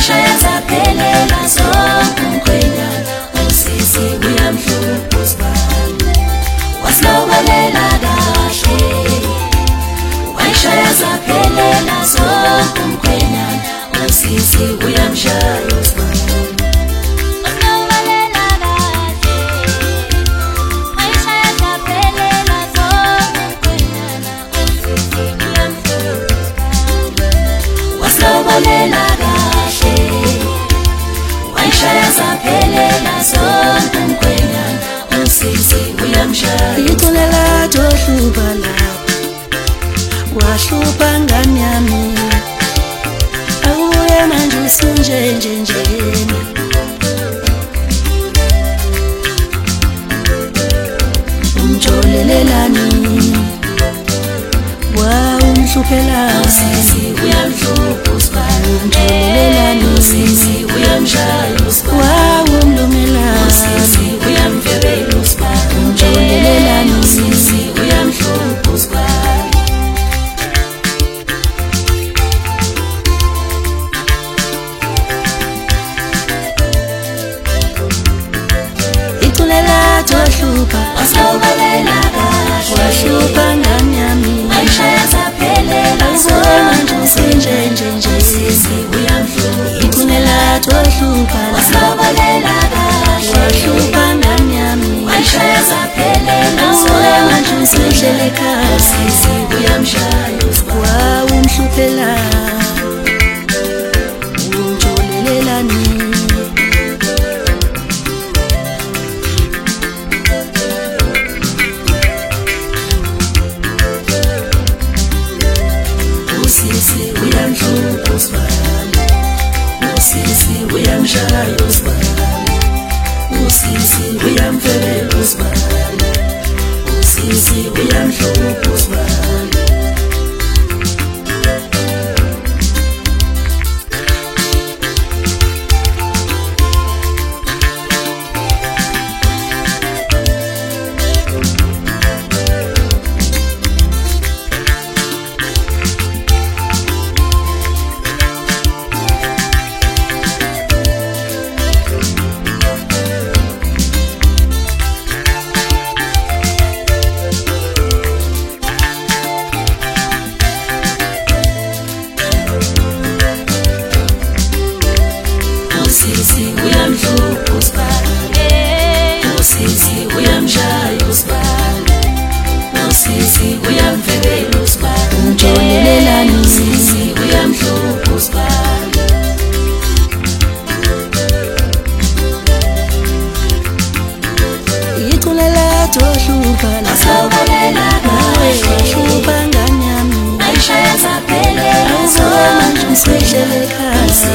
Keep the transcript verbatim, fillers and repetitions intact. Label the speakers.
Speaker 1: wayishaya zaphelela zonke umkhwenyana usisi uyamhlupha usibani wasilobolela kahle wayishaya zaphelela zonke umkhwenyana usisi uyamshaya usibani wasilobolela kahle wayishaya zaphelela zonke umkhwenyana usisi uyamshaya
Speaker 2: ithulela tohlupa lapha wahlupha ngani yami awuye manje usunjenjenjeni umjolelelani wawumhluphela
Speaker 1: usisi uyamhlupha usibani
Speaker 2: umjolelelani
Speaker 1: usisi uyamshaya usibani
Speaker 2: wawumlumela
Speaker 1: usisi uyamfebela usibani
Speaker 2: umjolelelani
Speaker 1: usisi uyamhlupha usibani
Speaker 2: ithulela tohlupa
Speaker 1: wasilobolela kahle
Speaker 2: wahlupha ngani yami
Speaker 1: wayishaya zaphelela
Speaker 2: awuye manje
Speaker 1: zonke
Speaker 2: usunjenjenjeni
Speaker 1: usisi uyamhlupha
Speaker 2: ithulela tohlupa
Speaker 1: wasilobolela kahle
Speaker 2: wahlupha ngani yami
Speaker 1: wayishaya zaphelela
Speaker 2: awuye manje
Speaker 1: zonke
Speaker 2: usuhlele ekhaya
Speaker 1: usisi uyamshaya usibani
Speaker 2: wawumhluphela umjolelelani
Speaker 1: usisi uyamhlupha usibani usisi uyamshaya usibani usisi uyamfebela usibani usisi uyamhlupha usibani usisi uyamhlupha usibani usisi uyamshaya usibani usisi uyamfebela usibani
Speaker 2: umjolelelani
Speaker 1: usisi uyamhlupha usibani
Speaker 2: ithulela tohlupa
Speaker 1: wasilobolela
Speaker 2: nawe
Speaker 1: kahle
Speaker 2: wahlupha ngani yami
Speaker 1: wayishaya zaphelela
Speaker 2: awuye manje usuhlele ekhaya